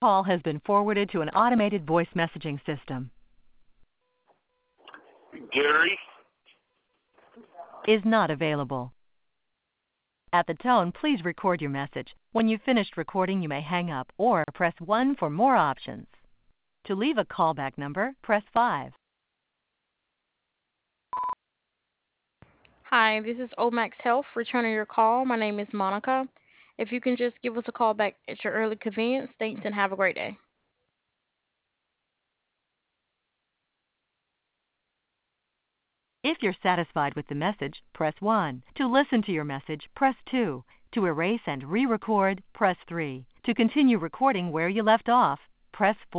Call has been forwarded to an automated voice messaging system. Gary. Is not available. At the tone, please record your message. When you've finished recording, you may hang up or press 1 for more options. To leave a callback number, press 5. Hi, this is Omax Health returning your call. My name is Monica. If you can just give us a call back at your early convenience, thanks and have a great day. If you're satisfied with the message, press 1. To listen to your message, press 2. To erase and re-record, press 3. To continue recording where you left off, press 4.